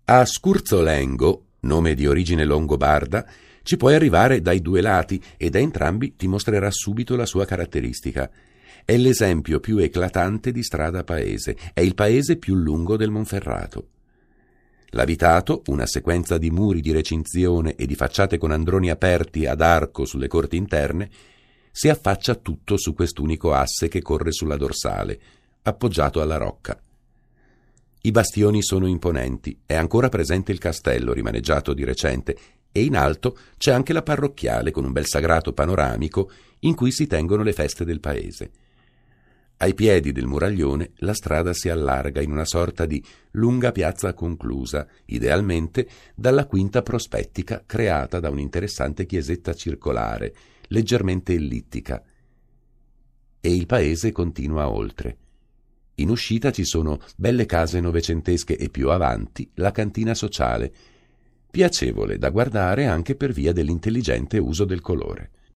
A Skurzolengo, nome di origine longobarda, ci puoi arrivare dai due lati e da entrambi ti mostrerà subito la sua caratteristica. È l'esempio più eclatante di strada paese, è il paese più lungo del Monferrato. L'abitato, una sequenza di muri di recinzione e di facciate con androni aperti ad arco sulle corti interne, si affaccia tutto su quest'unico asse che corre sulla dorsale, appoggiato alla rocca. I bastioni sono imponenti, è ancora presente il castello, rimaneggiato di recente, e in alto c'è anche la parrocchiale con un bel sagrato panoramico in cui si tengono le feste del paese. Ai piedi del muraglione la strada si allarga in una sorta di lunga piazza conclusa, idealmente dalla quinta prospettica creata da un'interessante chiesetta circolare, leggermente ellittica. E il paese continua oltre. In uscita ci sono belle case novecentesche e più avanti la cantina sociale, piacevole da guardare anche per via dell'intelligente uso del colore.